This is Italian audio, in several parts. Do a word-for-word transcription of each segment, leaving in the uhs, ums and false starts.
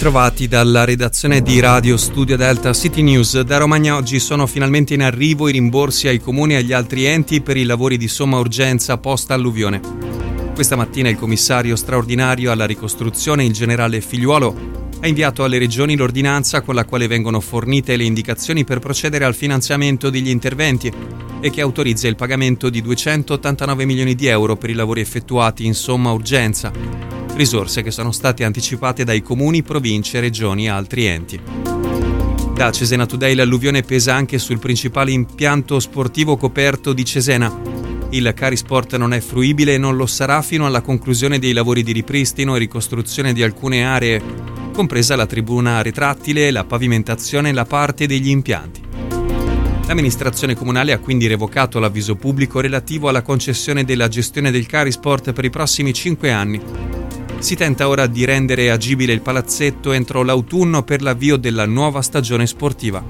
ritrovati dalla redazione di Radio Studio Delta City News. Da Romagna oggi sono finalmente in arrivo i rimborsi ai comuni e agli altri enti per i lavori di somma urgenza post-alluvione. Questa mattina il commissario straordinario alla ricostruzione, il generale Figliuolo, ha inviato alle regioni l'ordinanza con la quale vengono fornite le indicazioni per procedere al finanziamento degli interventi e che autorizza il pagamento di duecentottantanove milioni di euro per i lavori effettuati in somma urgenza. Risorse che sono state anticipate dai comuni, province, regioni e altri enti. Da Cesena Today l'alluvione pesa anche sul principale impianto sportivo coperto di Cesena. Il Carisport non è fruibile e non lo sarà fino alla conclusione dei lavori di ripristino e ricostruzione di alcune aree, compresa la tribuna retrattile, la pavimentazione e la parte degli impianti. L'amministrazione comunale ha quindi revocato l'avviso pubblico relativo alla concessione della gestione del Carisport per i prossimi cinque anni. Si tenta ora di rendere agibile il palazzetto entro l'autunno per l'avvio della nuova stagione sportiva.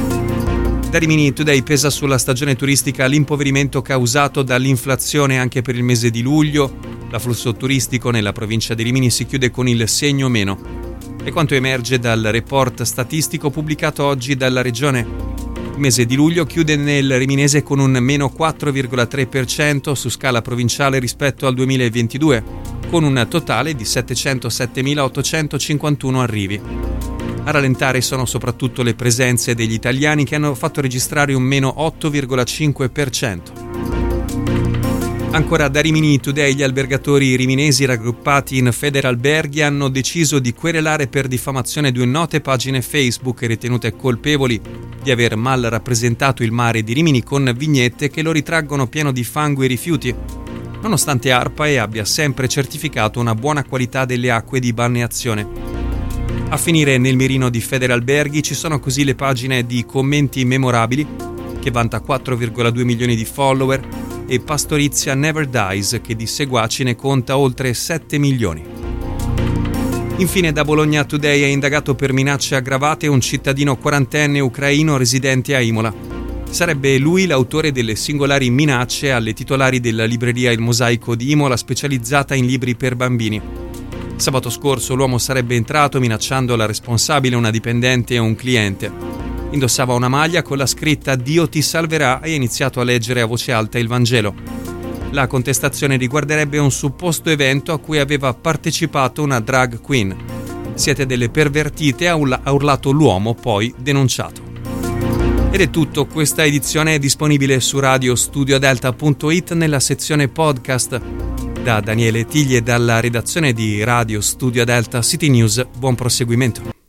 Da Rimini Today pesa sulla stagione turistica l'impoverimento causato dall'inflazione anche per il mese di luglio. L'afflusso turistico nella provincia di Rimini si chiude con il segno meno. È quanto emerge dal report statistico pubblicato oggi dalla regione. Il mese di luglio chiude nel riminese con un meno quattro virgola tre per cento su scala provinciale rispetto al duemilaventidue, con un totale di settecentosettemilaottocentocinquantuno arrivi. A rallentare sono soprattutto le presenze degli italiani che hanno fatto registrare un meno otto virgola cinque per cento. Ancora da Rimini Today gli albergatori riminesi raggruppati in Federalberghi hanno deciso di querelare per diffamazione due note pagine Facebook ritenute colpevoli di aver mal rappresentato il mare di Rimini con vignette che lo ritraggono pieno di fango e rifiuti, nonostante ARPAE abbia sempre certificato una buona qualità delle acque di balneazione. A finire nel mirino di Federalberghi ci sono così le pagine di Commenti Memorabili, che vanta quattro virgola due milioni di follower, e Pastorizia Never Dies, che di seguaci ne conta oltre sette milioni. Infine da Bologna Today è indagato per minacce aggravate un cittadino quarantenne ucraino residente a Imola. Sarebbe lui l'autore delle singolari minacce alle titolari della libreria Il Mosaico di Imola, specializzata in libri per bambini. Sabato scorso l'uomo sarebbe entrato minacciando la responsabile, una dipendente e un cliente. Indossava una maglia con la scritta «Dio ti salverà» e ha iniziato a leggere a voce alta il Vangelo. La contestazione riguarderebbe un supposto evento a cui aveva partecipato una drag queen. «Siete delle pervertite», ha urlato l'uomo, poi denunciato. Ed è tutto, questa edizione è disponibile su radio studio delta punto it nella sezione podcast. Da Daniele Tiglie dalla redazione di Radio Studio Delta City News, buon proseguimento.